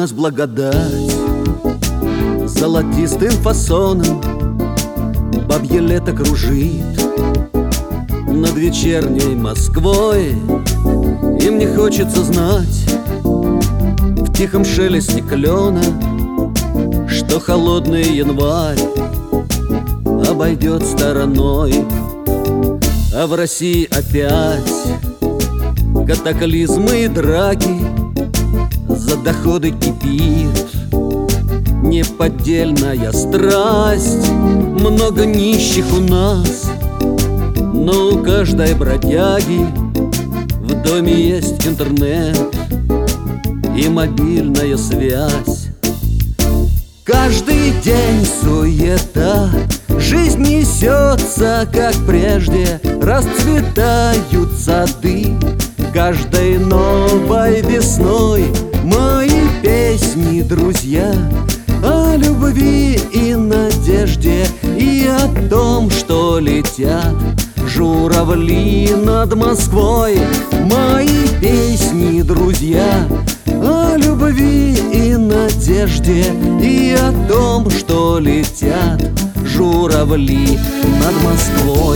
нас благодать золотистым фасоном, бабье лето кружит над вечерней Москвой. И мне хочется знать в тихом шелесте клена, что холодный январь обойдет стороной. А в России опять катаклизмы и драки, за доходы кипит неподдельная страсть. Много нищих у нас, но у каждой бродяги в доме есть интернет и мобильная связь. Каждый день суета, жизнь несется, как прежде, расцветают сады. Каждой новой весной мои песни, друзья, о любви и надежде, и о том, что летят журавли над Москвой. Мои песни, друзья, о любви и надежде, и о том, что летят журавли над Москвой.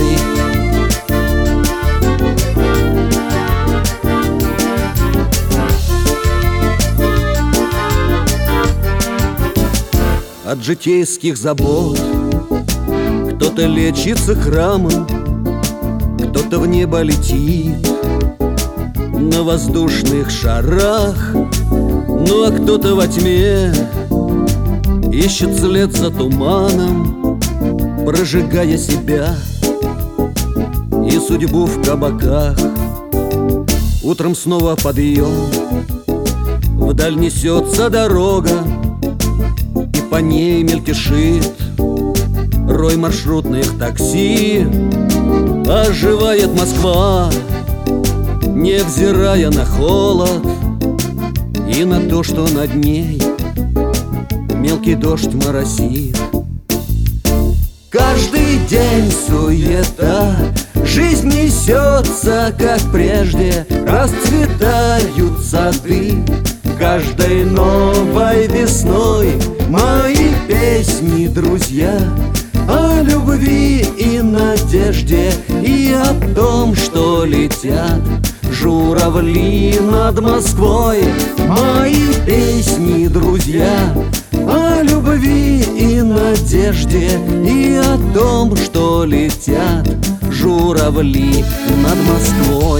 От житейских забот кто-то лечится храмом, кто-то в небо летит на воздушных шарах. Ну а кто-то во тьме ищет след за туманом, прожигая себя и судьбу в кабаках. Утром снова подъем, вдаль несется дорога, и по ней мельтешит рой маршрутных такси. Оживает Москва, невзирая на холод и на то, что над ней мелкий дождь моросит. Каждый день суета, жизнь несется, как прежде, расцветают сады. Каждой новой весной мои песни, друзья, о любви и надежде, и о том, что летят журавли над Москвой. Мои песни, друзья, о любви и надежде, и о том, что летят журавли над Москвой.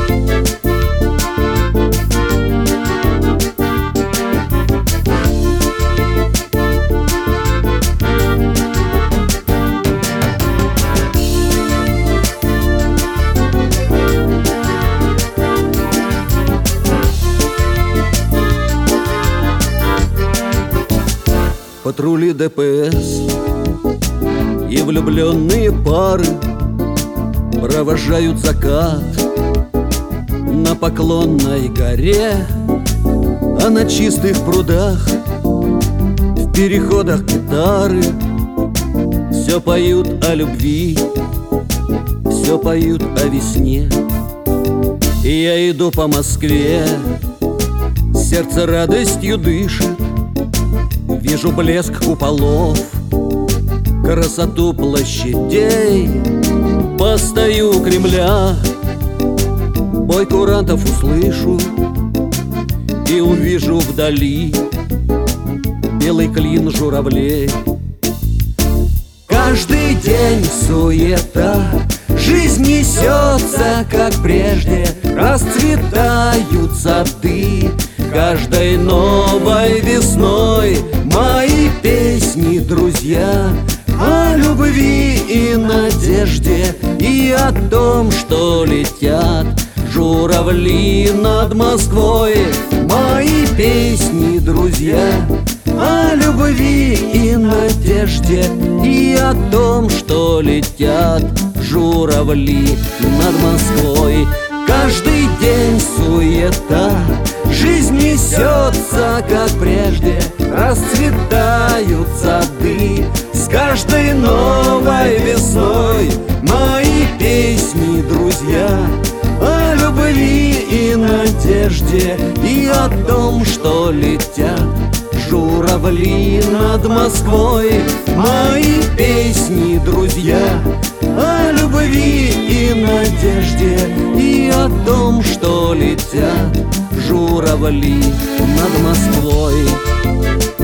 Патрули ДПС и влюбленные пары провожают закат на Поклонной горе, а на чистых прудах в переходах гитары все поют о любви, все поют о весне. И я иду по Москве, сердце радостью дышит, вижу блеск куполов, красоту площадей. Постою у Кремля, бой курантов услышу и увижу вдали белый клин журавлей. Каждый день суета, жизнь несется, как прежде, расцветают сады. Каждой новой весной мои песни, друзья, о любви и надежде, и о том, что летят журавли над Москвой. Мои песни, друзья, о любви и надежде, и о том, что летят журавли над Москвой. Каждый день суета, жизнь несется, как прежде, расцветают сады. С каждой новой весной мои песни, друзья, о любви и надежде, надежде и о том, что летят журавли над Москвой. Мои песни, друзья, о любви и надежде и о том, что летят журавли над Москвой.